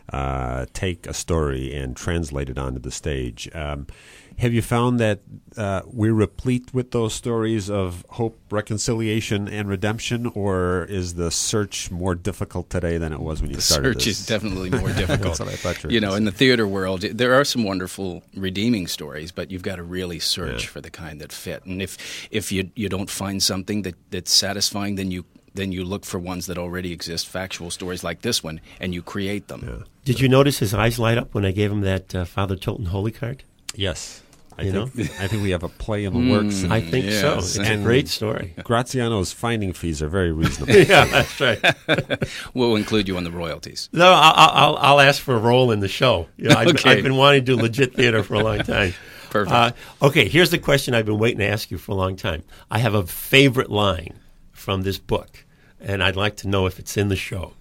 take a story and translate it onto the stage. Have you found that we're replete with those stories of hope, reconciliation, and redemption, or is the search more difficult today than it was when you started The search this? is definitely more difficult. That's what I thought you were in the theater world, there are some wonderful redeeming stories, but you've got to really search for the kind that fit. And if you don't find something that's satisfying, then you look for ones that already exist, factual stories like this one, and you create them. Yeah. Did you notice his eyes light up when I gave him that Father Tilton Holy card? Yes. I think we have a play in the works. I think so. It's a great story. Graziano's finding fees are very reasonable. Yeah, that's right. We'll include you on the royalties. No, I'll ask for a role in the show. I've been wanting to do legit theater for a long time. Perfect. Okay, here's the question I've been waiting to ask you for a long time. I have a favorite line from this book, and I'd like to know if it's in the show.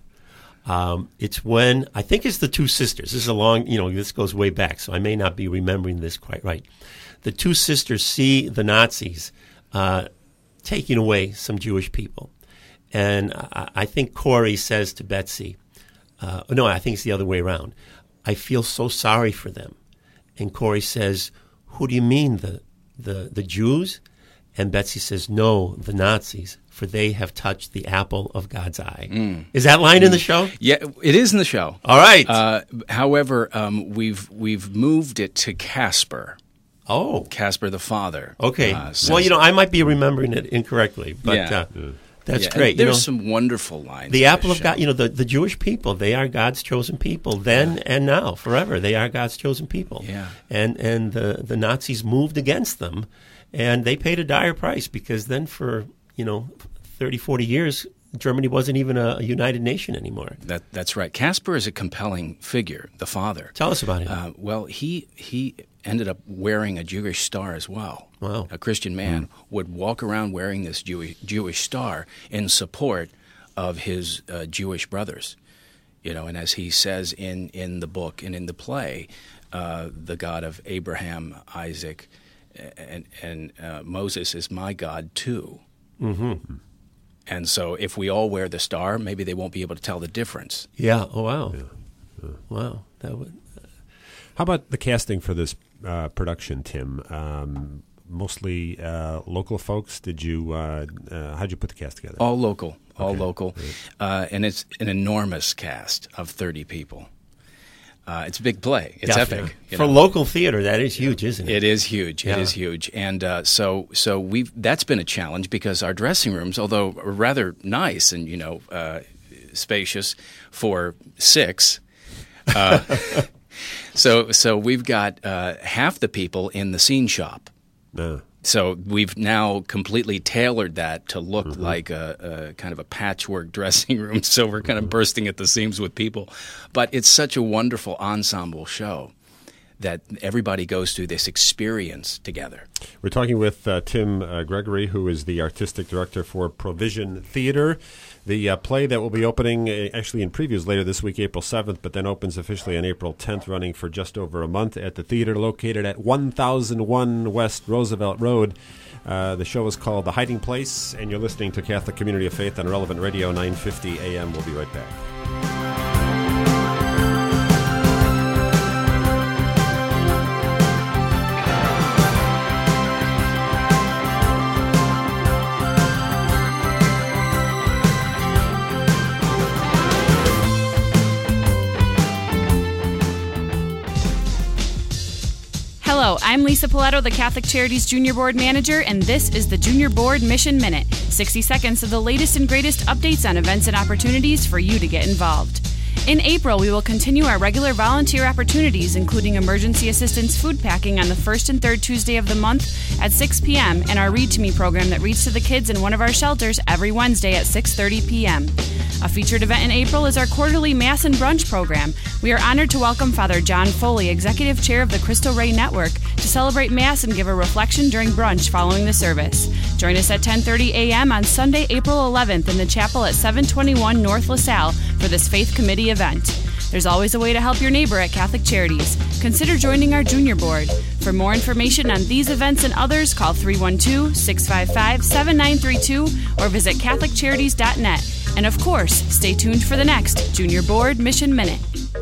It's when, I think it's the two sisters. This is this goes way back, so I may not be remembering this quite right. The two sisters see the Nazis taking away some Jewish people. And I think Corey says to Betsy, no, I think it's the other way around. I feel so sorry for them. And Corey says, who do you mean, the Jews? And Betsy says, no, the Nazis, for they have touched the apple of God's eye. Is that line in the show? Yeah, it is in the show. All right. However, we've moved it to Casper. Oh. Casper the father. Okay. Well, I might be remembering it incorrectly, but that's great. There's some wonderful lines. The apple of God, the Jewish people, they are God's chosen people then and now, forever. They are God's chosen people. Yeah. And the Nazis moved against them. And they paid a dire price because then for, 30, 40 years, Germany wasn't even a united nation anymore. That's right. Casper is a compelling figure, the father. Tell us about him. Well, he ended up wearing a Jewish star as well. Wow. A Christian man would walk around wearing this Jewish star in support of his Jewish brothers. And as he says in the book and in the play, the God of Abraham, Isaac, and Moses is my God too. Mm-hmm. And so if we all wear the star, maybe they won't be able to tell the difference. Yeah. Oh, wow. Yeah. Wow. That would. How about the casting for this production, Tim? Mostly local folks. How'd you put the cast together? All local. Local. Right. And it's an enormous cast of 30 people. It's a big play. It's epic. For local theater, that is huge, isn't it? It is huge. Yeah. It is huge. And so that's been a challenge because our dressing rooms, although rather nice and, spacious for 6, so we've got half the people in the scene shop. So we've now completely tailored that to look like a kind of a patchwork dressing room. So we're kind of bursting at the seams with people. But it's such a wonderful ensemble show that everybody goes through this experience together. We're talking with Tim Gregory, who is the artistic director for Provision Theater. The play that will be opening actually in previews later this week, April 7th, but then opens officially on April 10th, running for just over a month at the theater located at 1001 West Roosevelt Road. The show is called The Hiding Place, and you're listening to Catholic Community of Faith on Relevant Radio 950 AM. We'll be right back. Hello, I'm Lisa Paletto, the Catholic Charities Junior Board Manager, and this is the Junior Board Mission Minute. 60 seconds of the latest and greatest updates on events and opportunities for you to get involved. In April, we will continue our regular volunteer opportunities, including emergency assistance food packing on the first and third Tuesday of the month at 6 p.m. and our Read to Me program that reads to the kids in one of our shelters every Wednesday at 6:30 p.m. A featured event in April is our quarterly Mass and Brunch program. We are honored to welcome Father John Foley, Executive Chair of the Cristo Rey Network, to celebrate Mass and give a reflection during brunch following the service. Join us at 10:30 a.m. on Sunday, April 11th in the chapel at 721 North LaSalle for this Faith Committee event. There's always a way to help your neighbor at Catholic Charities. Consider joining our Junior Board. For more information on these events and others, call 312-655-7932 or visit CatholicCharities.net. And of course, stay tuned for the next Junior Board Mission Minute.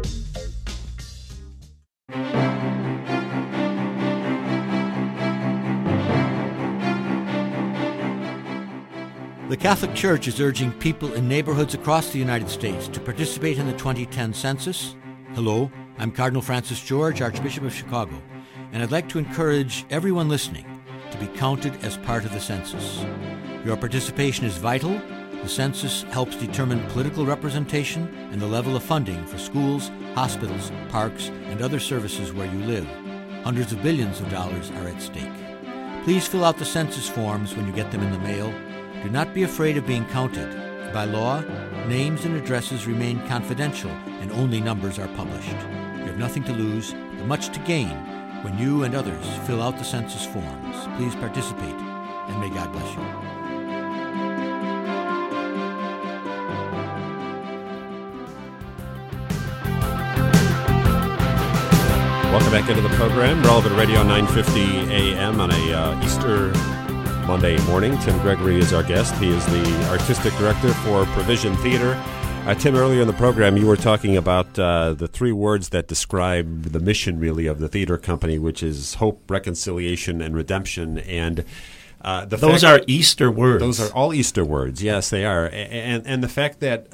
The Catholic Church is urging people in neighborhoods across the United States to participate in the 2010 census. Hello, I'm Cardinal Francis George, Archbishop of Chicago, and I'd like to encourage everyone listening to be counted as part of the census. Your participation is vital. The census helps determine political representation and the level of funding for schools, hospitals, parks, and other services where you live. Hundreds of billions of dollars are at stake. Please fill out the census forms when you get them in the mail. Do not be afraid of being counted. By law, names and addresses remain confidential and only numbers are published. You have nothing to lose, but much to gain when you and others fill out the census forms. Please participate, and may God bless you. Welcome back into the program, Relevant Radio 950 AM on a Easter Monday morning. Tim Gregory is our guest. He is the artistic director for Provision Theater. Tim, earlier in the program, you were talking about the three words that describe the mission, really, of the theater company, which is hope, reconciliation, and redemption. And those are Easter words. Those are all Easter words. Yes, they are. And the fact that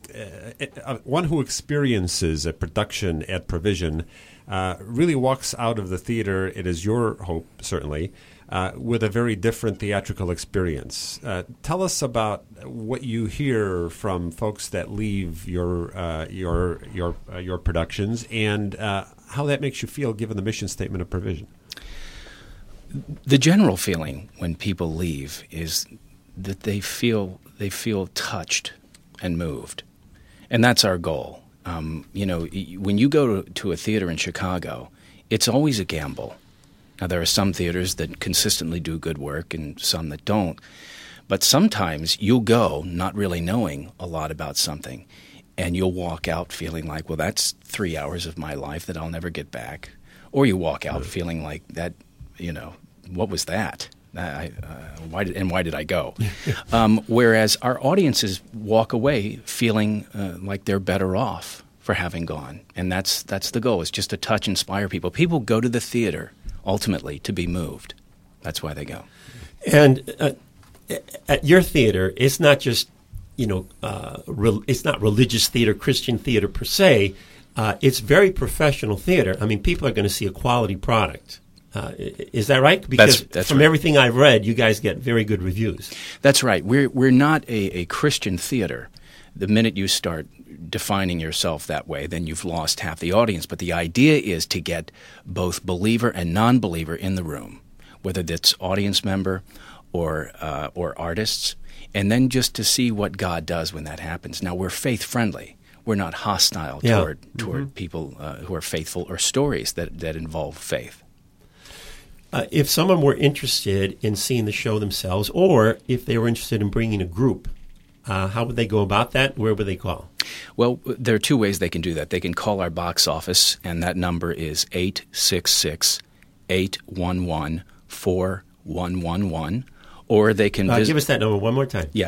one who experiences a production at Provision really walks out of the theater, it is your hope, certainly, with a very different theatrical experience. Tell us about what you hear from folks that leave your productions and how that makes you feel given the mission statement of Provision. The general feeling when people leave is that they feel touched and moved, and that's our goal. When you go to a theater in Chicago, it's always a gamble. Now, there are some theaters that consistently do good work and some that don't. But sometimes you'll go not really knowing a lot about something, and you'll walk out feeling like, well, that's 3 hours of my life that I'll never get back. Or you walk out feeling like that, what was that? Why did I go? Whereas our audiences walk away feeling like they're better off for having gone. And that's the goal, is just to touch, inspire people. People go to the theater ultimately to be moved. That's why they go. And at your theater, it's not just, it's not religious theater, Christian theater per se. It's very professional theater. I mean, people are going to see a quality product. Is that right? Because that's from everything I've read, you guys get very good reviews. That's right. We're not a Christian theater. The minute you start defining yourself that way, then you've lost half the audience. But the idea is to get both believer and non-believer in the room, whether that's audience member or artists, and then just to see what God does when that happens. Now, we're faith-friendly. not hostile toward people who are faithful or stories that involve faith. If someone were interested in seeing the show themselves, or if they were interested in bringing a group, how would they go about that? Where would they call? Well, there are two ways they can do that. They can call our box office, and that number is 866-811-4111. Or they can visit. Give us that number one more time. Yeah,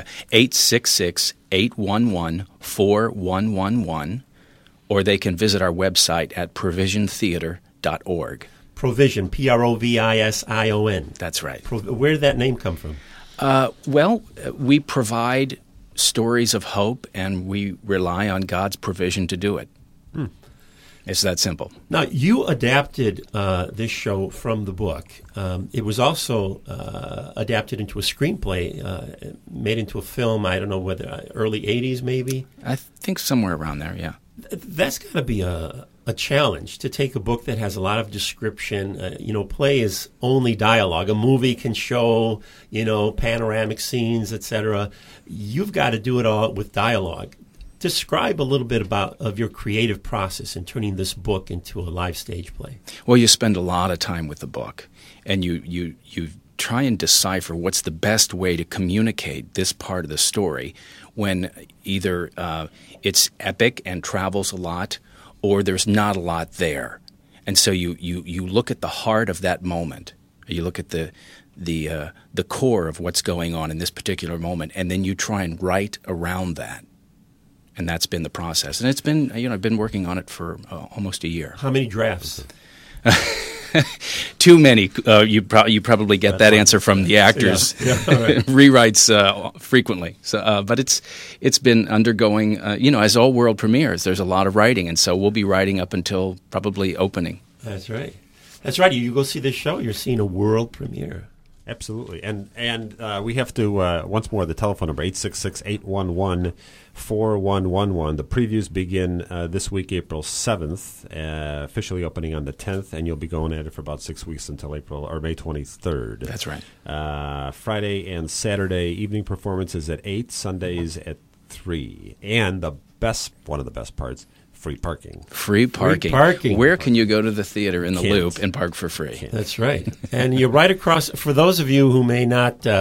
866-811-4111. Or they can visit our website at provisiontheater.org. Provision, Provision. That's right. Where did that name come from? Well, we provide stories of hope, and we rely on God's provision to do it. It's that simple. Now, you adapted this show from the book. It was also adapted into a screenplay, made into a film, I don't know whether early 80s maybe? I think somewhere around there, yeah. That's got to be a challenge to take a book that has a lot of description. Play is only dialogue. A movie can show, panoramic scenes, etc. You've got to do it all with dialogue. Describe a little bit of your creative process in turning this book into a live stage play. Well, you spend a lot of time with the book, and you try and decipher what's the best way to communicate this part of the story when either it's epic and travels a lot, or there's not a lot there. And so you look at the heart of that moment. You look at the core of what's going on in this particular moment, and then you try and write around that. And that's been the process. And it's been, I've been working on it for almost a year. How many drafts? Too many. You probably get that answer from the actors. Yeah. Right. Rewrites frequently. So, but it's been undergoing, as all world premieres, there's a lot of writing. And so we'll be writing up until probably opening. That's right. That's right. You go see this show, you're seeing a world premiere. Absolutely. And we have to, once more, the telephone number, 866-811-4111. The previews begin this week, April 7th, officially opening on the 10th, and you'll be going at it for about 6 weeks until May 23rd. That's right. Friday and Saturday evening performances at 8, Sundays at 3. And one of the best parts, free parking. Free parking. Where can you go to the theater in the Loop and park for free? That's right. And you're right across, for those of you who may not be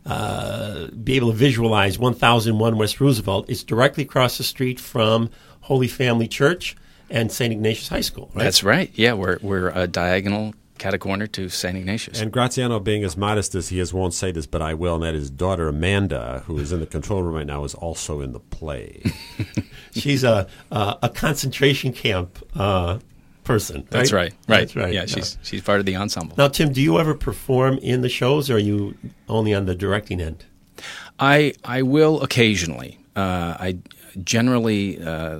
able to visualize 1001 West Roosevelt, it's directly across the street from Holy Family Church and St. Ignatius High School, right? That's right. Yeah, we're a diagonal catacorner to St. Ignatius. And Graziano, being as modest as he is, won't say this, but I will, and that his daughter Amanda, who is in the control room right now, is also in the play. She's a concentration camp person, right? That's right. That's right. Yeah, she's part of the ensemble. Now, Tim, do you ever perform in the shows, or are you only on the directing end? I will occasionally. I generally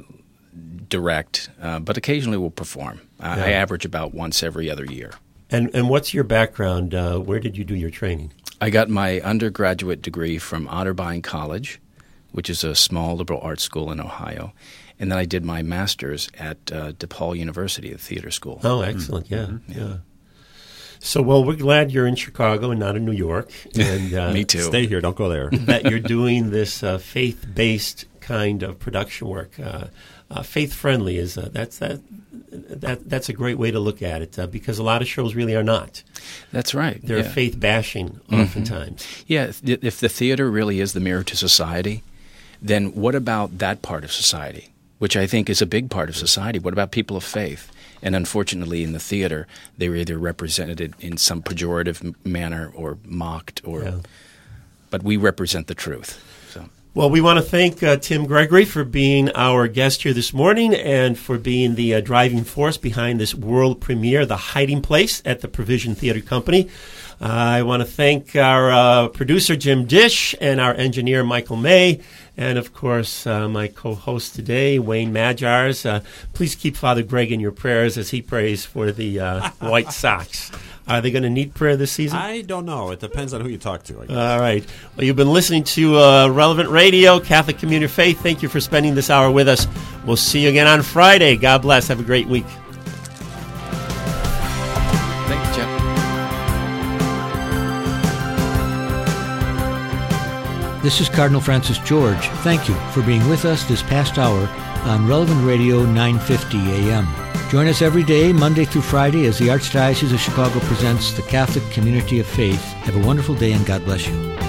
direct, but occasionally will perform. I average about once every other year. And what's your background? Where did you do your training? I got my undergraduate degree from Otterbein College, which is a small liberal arts school in Ohio. And then I did my master's at DePaul University, the theater school. Oh, excellent. Yeah. So, we're glad you're in Chicago and not in New York. And Me too. Stay here. Don't go there. That you're doing this faith-based kind of production work. Faith-friendly is that's a great way to look at it because a lot of shows really are not. That's right. They're faith-bashing oftentimes. Yeah, if the theater really is the mirror to society, then what about that part of society, which I think is a big part of society? What about people of faith? And unfortunately, in the theater, they were either represented in some pejorative manner or mocked, but we represent the truth. Well, we want to thank Tim Gregory for being our guest here this morning and for being the driving force behind this world premiere, The Hiding Place, at the Provision Theater Company. I want to thank our producer, Jim Dish, and our engineer, Michael May, and, of course, my co-host today, Wayne Majars. Please keep Father Greg in your prayers as he prays for the White Sox. Are they going to need prayer this season? I don't know. It depends on who you talk to, I guess. All right. Well, you've been listening to Relevant Radio, Catholic Community Faith. Thank you for spending this hour with us. We'll see you again on Friday. God bless. Have a great week. Thank you, Jeff. This is Cardinal Francis George. Thank you for being with us this past hour on Relevant Radio 950 AM. Join us every day, Monday through Friday, as the Archdiocese of Chicago presents the Catholic Community of Faith. Have a wonderful day and God bless you.